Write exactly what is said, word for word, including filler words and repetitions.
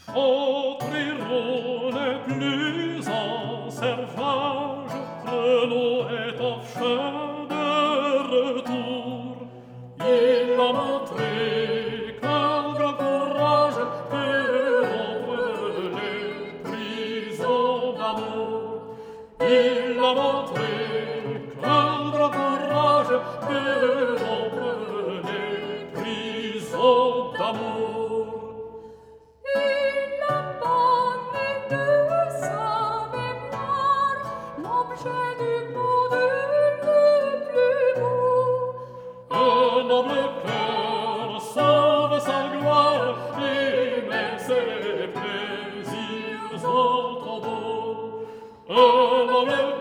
Autriro n'est plus en servage, Renaud est en chemin de retour. Il a montré qu'un grand courage peut rompre les prisons d'amour. Il a montré qu'un grand courage peut rompre les prisons d'amour. Du monde le plus beau. Un noble cœur sauve sa gloire et met ses plaisirs au tombeau. Un noble